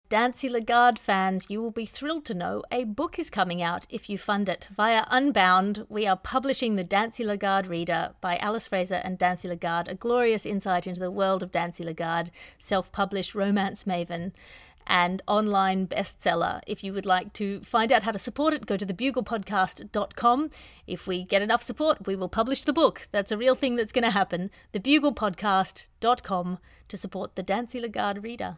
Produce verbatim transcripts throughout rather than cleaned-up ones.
Dancy Lagarde fans, you will be thrilled to know a book is coming out if you fund it. Via Unbound, we are publishing the Dancy Lagarde Reader by Alice Fraser and Dancy Lagarde, a glorious insight into the world of Dancy Lagarde, self-published romance maven and online bestseller. If you would like to find out how to support it, go to the bugle podcast dot com. If we get enough support, we will publish the book. That's a real thing that's going to happen. the bugle podcast dot com to support the Dancy Lagarde Reader.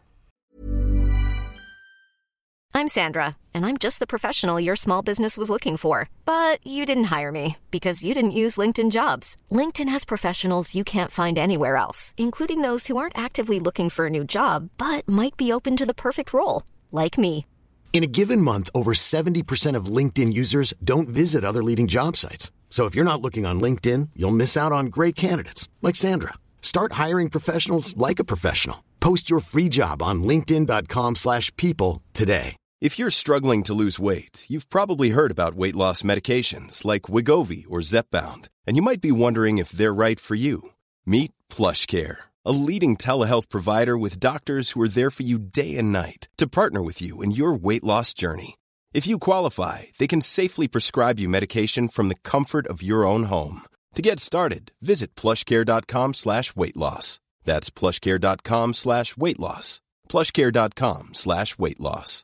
I'm Sandra, and I'm just the professional your small business was looking for. But you didn't hire me because you didn't use LinkedIn Jobs. LinkedIn has professionals you can't find anywhere else, including those who aren't actively looking for a new job, but might be open to the perfect role, like me. In a given month, over seventy percent of LinkedIn users don't visit other leading job sites. So if you're not looking on LinkedIn, you'll miss out on great candidates, like Sandra. Start hiring professionals like a professional. Post your free job on linkedin dot com slash people today. If you're struggling to lose weight, you've probably heard about weight loss medications like Wegovy or Zepbound, and you might be wondering if they're right for you. Meet PlushCare, a leading telehealth provider with doctors who are there for you day and night to partner with you in your weight loss journey. If you qualify, they can safely prescribe you medication from the comfort of your own home. To get started, visit plushcare.com slash weight loss. That's plushcare.com slash weight loss. plushcare.com slash weight loss.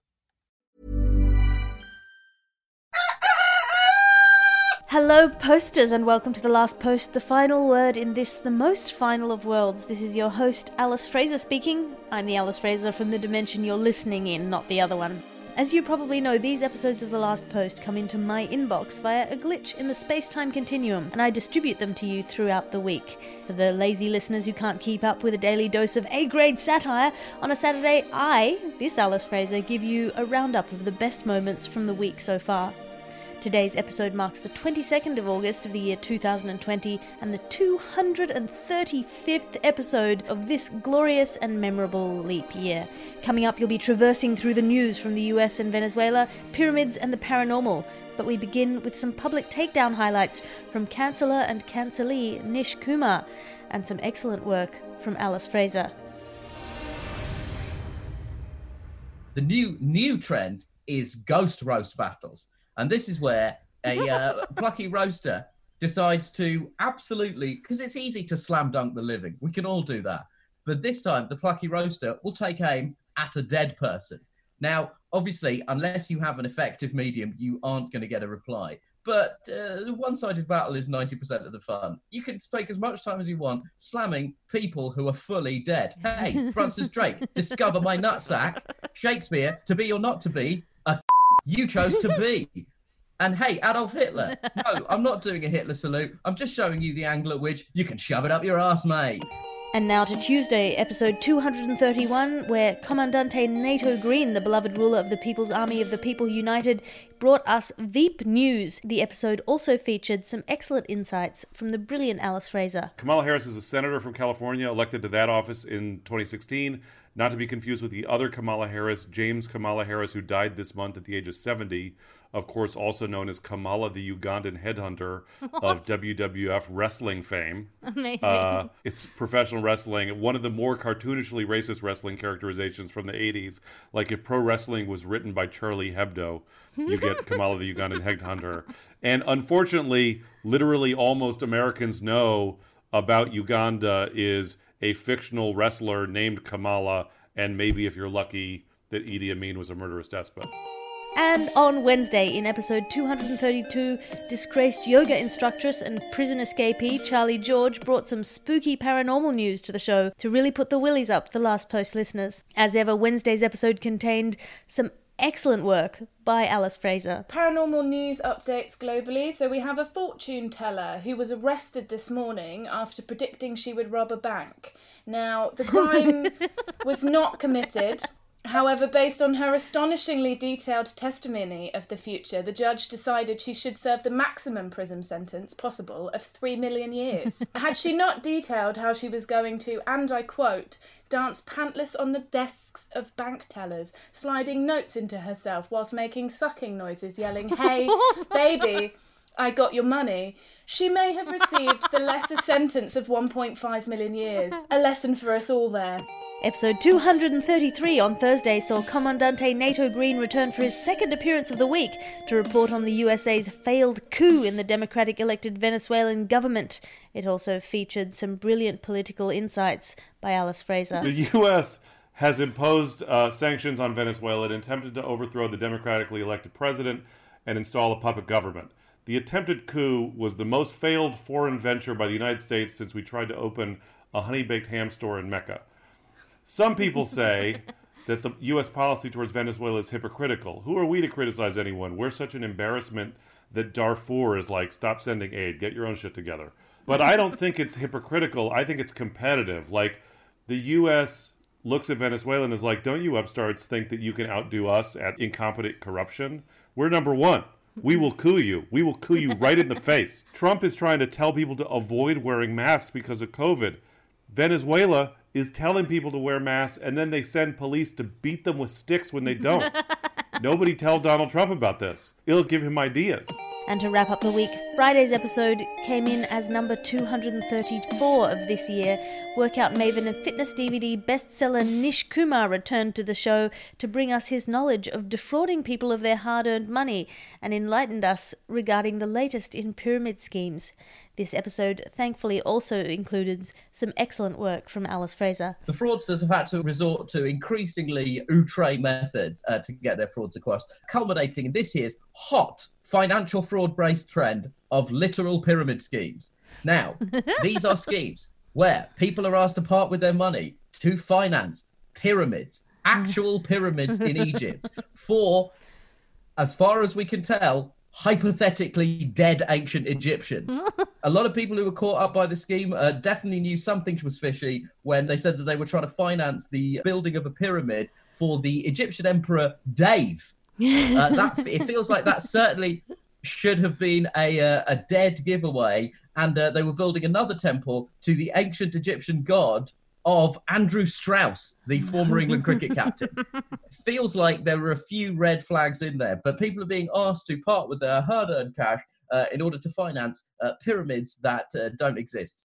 Hello, posters, and welcome to The Last Post, the final word in this, the most final of worlds. This is your host, Alice Fraser speaking. I'm the Alice Fraser from the dimension you're listening in, not the other one. As you probably know, these episodes of The Last Post come into my inbox via a glitch in the space-time continuum, and I distribute them to you throughout the week. For the lazy listeners who can't keep up with a daily dose of A-grade satire, on a Saturday, I, this Alice Fraser, give you a roundup of the best moments from the week so far. Today's episode marks the twenty-second of August of the year two thousand twenty and the two hundred thirty-fifth episode of this glorious and memorable leap year. Coming up, you'll be traversing through the news from the U S and Venezuela, pyramids and the paranormal. But we begin with some public takedown highlights from Canceller and Cancellee Nish Kumar and some excellent work from Alice Fraser. The new new trend is ghost roast battles. And this is where a uh, plucky roaster decides to absolutely, because it's easy to slam dunk the living. We can all do that. But this time, the plucky roaster will take aim at a dead person. Now, obviously, unless you have an effective medium, you aren't going to get a reply. But uh, one-sided battle is ninety percent of the fun. You can take as much time as you want slamming people who are fully dead. Hey, Francis Drake, discover my nutsack. Shakespeare, to be or not to be, a you chose to be. And hey, Adolf Hitler. No, I'm not doing a Hitler salute. I'm just showing you the angle at which you can shove it up your arse, mate. And now to Tuesday, episode two hundred thirty-one, where Commandante Nato Green, the beloved ruler of the People's Army of the People United, brought us Veep News. The episode also featured some excellent insights from the brilliant Alice Fraser. Kamala Harris is a senator from California, elected to that office in twenty sixteen. Not to be confused with the other Kamala Harris, James Kamala Harris, who died this month at the age of seventy. Of course, also known as Kamala the Ugandan headhunter of W W F wrestling fame. Amazing. Uh, it's professional wrestling. One of the more cartoonishly racist wrestling characterizations from the eighties. Like if pro wrestling was written by Charlie Hebdo, you get Kamala the Ugandan headhunter. And unfortunately, literally all most Americans know about Uganda is a fictional wrestler named Kamala, and maybe if you're lucky that Idi Amin was a murderous despot. And on Wednesday, in episode two hundred thirty-two, disgraced yoga instructress and prison escapee Charlie George brought some spooky paranormal news to the show to really put the willies up the Last Post listeners. As ever, Wednesday's episode contained some excellent work by Alice Fraser. Paranormal news updates globally. So we have a fortune teller who was arrested this morning after predicting she would rob a bank. Now, the crime was not committed. However, based on her astonishingly detailed testimony of the future, the judge decided she should serve the maximum prison sentence possible of three million years. Had she not detailed how she was going to, and I quote, dance pantless on the desks of bank tellers, sliding notes into herself whilst making sucking noises, yelling, "Hey, baby, I got your money, she may have received the lesser sentence of one point five million years. A lesson for us all there. Episode two hundred thirty-three on Thursday saw Commandante Nato Green return for his second appearance of the week to report on the U S A's failed coup in the democratic-elected Venezuelan government. It also featured some brilliant political insights by Alice Fraser. The U S has imposed uh, sanctions on Venezuela and attempted to overthrow the democratically elected president and install a puppet government. The attempted coup was the most failed foreign venture by the United States since we tried to open a honey-baked ham store in Mecca. Some people say that the U S policy towards Venezuela is hypocritical. Who are we to criticize anyone? We're such an embarrassment that Darfur is like, stop sending aid, get your own shit together. But I don't think it's hypocritical. I think it's competitive. Like, the U S looks at Venezuela and is like, don't you upstarts think that you can outdo us at incompetent corruption? We're number one. We will coup you. We will coup you right in the face. Trump is trying to tell people to avoid wearing masks because of COVID. Venezuela is telling people to wear masks, and then they send police to beat them with sticks when they don't. Nobody tell Donald Trump about this. It'll give him ideas. And to wrap up the week, Friday's episode came in as number two hundred thirty-four of this year. Workout maven and fitness D V D bestseller Nish Kumar returned to the show to bring us his knowledge of defrauding people of their hard-earned money and enlightened us regarding the latest in pyramid schemes. This episode thankfully also included some excellent work from Alice Fraser. The fraudsters have had to resort to increasingly outre methods uh, to get their frauds across, culminating in this year's hot financial fraud-based trend of literal pyramid schemes. Now, these are schemes where people are asked to part with their money to finance pyramids, actual pyramids in Egypt, for, as far as we can tell, hypothetically dead ancient Egyptians. A lot of people who were caught up by the scheme uh, definitely knew something was fishy when they said that they were trying to finance the building of a pyramid for the Egyptian emperor Dave. Uh, that it feels like that certainly should have been a uh, a dead giveaway, and uh, they were building another temple to the ancient Egyptian god of Andrew Strauss, the former England cricket captain. Feels like there were a few red flags in there, but people are being asked to part with their hard-earned cash uh, in order to finance uh, pyramids that uh, don't exist.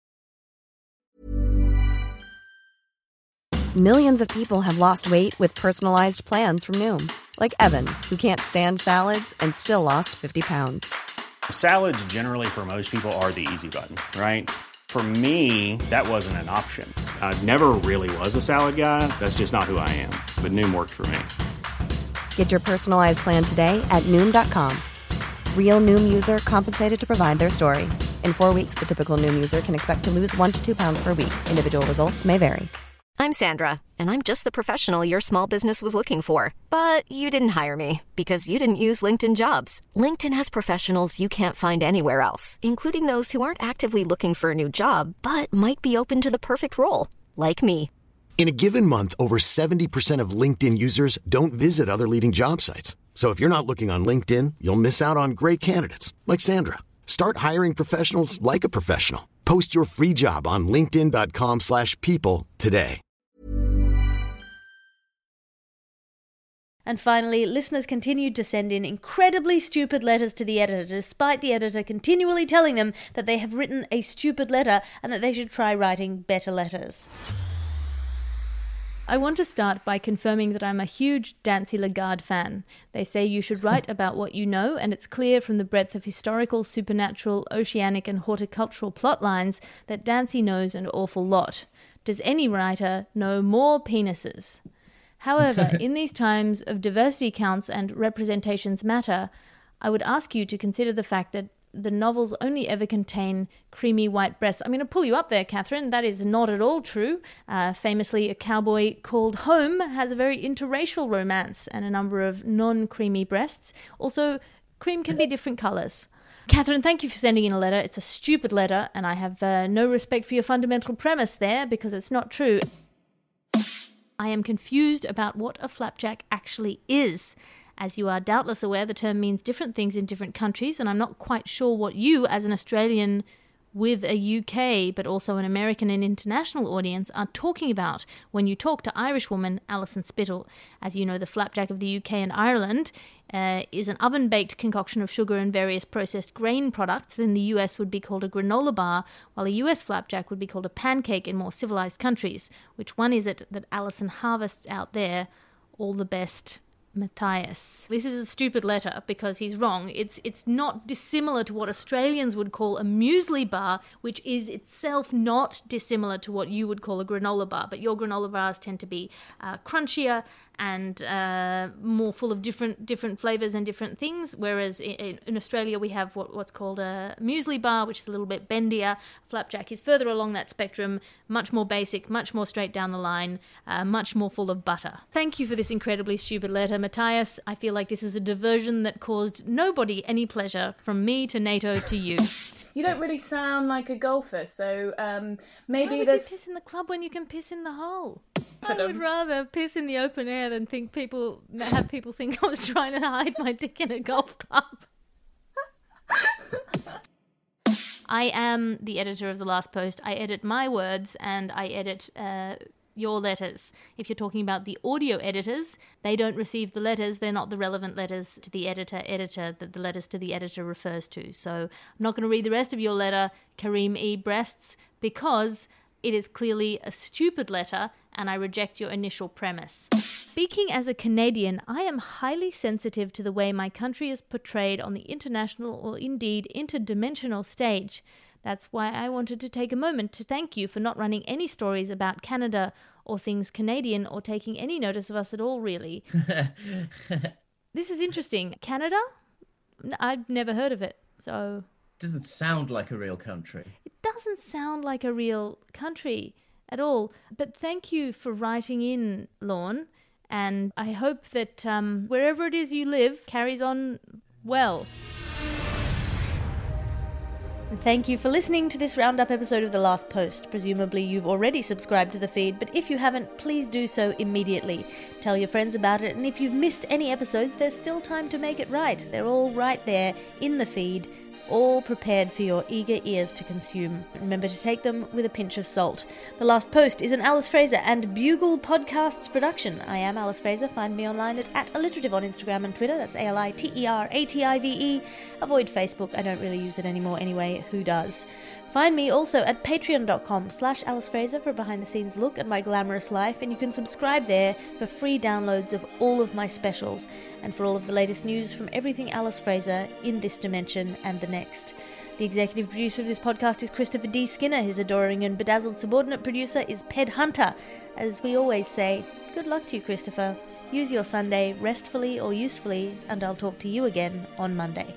Millions of people have lost weight with personalized plans from Noom. Like Evan, who can't stand salads and still lost fifty pounds. Salads generally for most people are the easy button, right? For me, that wasn't an option. I never really was a salad guy. That's just not who I am. But Noom worked for me. Get your personalized plan today at Noom dot com. Real Noom user compensated to provide their story. In four weeks, the typical Noom user can expect to lose one to two pounds per week. Individual results may vary. I'm Sandra, and I'm just the professional your small business was looking for. But you didn't hire me because you didn't use LinkedIn Jobs. LinkedIn has professionals you can't find anywhere else, including those who aren't actively looking for a new job, but might be open to the perfect role, like me. In a given month, over seventy percent of LinkedIn users don't visit other leading job sites. So if you're not looking on LinkedIn, you'll miss out on great candidates like Sandra. Start hiring professionals like a professional. Post your free job on linkedin dot com slash people today. And finally, listeners continued to send in incredibly stupid letters to the editor, despite the editor continually telling them that they have written a stupid letter and that they should try writing better letters. I want to start by confirming that I'm a huge Dancy Lagarde fan. They say you should write about what you know, and it's clear from the breadth of historical, supernatural, oceanic and horticultural plot lines that Dancy knows an awful lot. Does any writer know more penises? However, in these times of diversity counts and representations matter, I would ask you to consider the fact that the novels only ever contain creamy white breasts. I'm going to pull you up there, Catherine. That is not at all true. Uh, famously, A Cowboy Called Home has a very interracial romance and a number of non-creamy breasts. Also, cream can be different colours. Catherine, thank you for sending in a letter. It's a stupid letter, and I have uh, no respect for your fundamental premise there because it's not true. I am confused about what a flapjack actually is. As you are doubtless aware, the term means different things in different countries, and I'm not quite sure what you, as an Australian, with a U K but also an American and international audience are talking about when you talk to Irish woman Alison Spittle. As you know, the flapjack of the U K and Ireland uh, is an oven-baked concoction of sugar and various processed grain products. In the U S would be called a granola bar, while a U S flapjack would be called a pancake in more civilized countries. Which one is it that Alison harvests out there? All the best, Matthias. This is a stupid letter because he's wrong. It's it's not dissimilar to what Australians would call a muesli bar, which is itself not dissimilar to what you would call a granola bar. But your granola bars tend to be uh, crunchier and uh, more full of different different flavors and different things. Whereas in, in Australia we have what, what's called a muesli bar, which is a little bit bendier. Flapjack is further along that spectrum, much more basic, much more straight down the line, uh, much more full of butter. Thank you for this incredibly stupid letter, Matthias. I feel like this is a diversion that caused nobody any pleasure, from me to NATO to you. You don't really sound like a golfer, so um, maybe Why would there's... you piss in the club when you can piss in the hole? I would rather piss in the open air than think people have people think I was trying to hide my dick in a golf club. I am the editor of The Last Post. I edit my words and I edit uh, your letters. If you're talking about the audio editors, they don't receive the letters. They're not the relevant letters to the editor, editor that the letters to the editor refers to. So I'm not going to read the rest of your letter, Kareem E. Breasts, because it is clearly a stupid letter and I reject your initial premise. Speaking as a Canadian, I am highly sensitive to the way my country is portrayed on the international or indeed interdimensional stage. That's why I wanted to take a moment to thank you for not running any stories about Canada or things Canadian or taking any notice of us at all, really. This is interesting. Canada? I've never heard of it, so... Doesn't sound like a real country. It doesn't sound like a real country at all. But thank you for writing in, Lorne. And I hope that um, wherever it is you live carries on well. Thank you for listening to this roundup episode of The Last Post. Presumably you've already subscribed to the feed, but if you haven't, please do so immediately. Tell your friends about it, and if you've missed any episodes, there's still time to make it right. They're all right there in the feed, all prepared for your eager ears to consume. Remember to take them with a pinch of salt. The Last Post is an Alice Fraser and Bugle Podcasts production. I am Alice Fraser. Find me online at, at alliterative on Instagram and Twitter. That's A L I T E R A T I V E. Avoid Facebook. I don't really use it anymore anyway. Who does? Find me also at patreon.com slash Alice Fraser for a behind-the-scenes look at my glamorous life, and you can subscribe there for free downloads of all of my specials and for all of the latest news from everything Alice Fraser in this dimension and the next. The executive producer of this podcast is Christopher D. Skinner. His adoring and bedazzled subordinate producer is Ped Hunter. As we always say, good luck to you, Christopher. Use your Sunday restfully or usefully, and I'll talk to you again on Monday.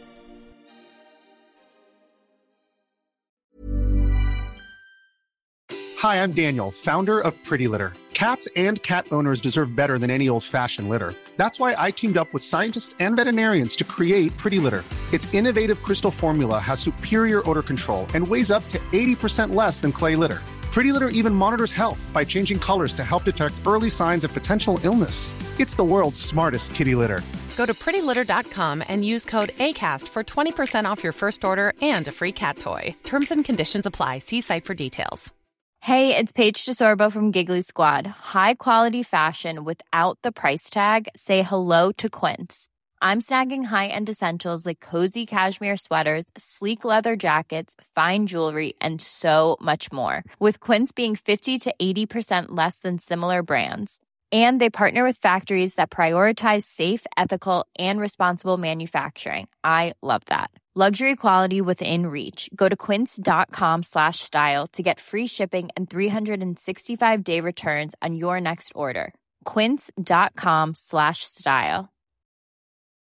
Hi, I'm Daniel, founder of Pretty Litter. Cats and cat owners deserve better than any old-fashioned litter. That's why I teamed up with scientists and veterinarians to create Pretty Litter. Its innovative crystal formula has superior odor control and weighs up to eighty percent less than clay litter. Pretty Litter even monitors health by changing colors to help detect early signs of potential illness. It's the world's smartest kitty litter. Go to pretty litter dot com and use code ACAST for twenty percent off your first order and a free cat toy. Terms and conditions apply. See site for details. Hey, it's Paige DeSorbo from Giggly Squad. High quality fashion without the price tag. Say hello to Quince. I'm snagging high-end essentials like cozy cashmere sweaters, sleek leather jackets, fine jewelry, and so much more. With Quince being fifty to eighty percent less than similar brands. And they partner with factories that prioritize safe, ethical, and responsible manufacturing. I love that. Luxury quality within reach. Go to quince.com slash style to get free shipping and three sixty-five day returns on your next order. Quince.com slash style.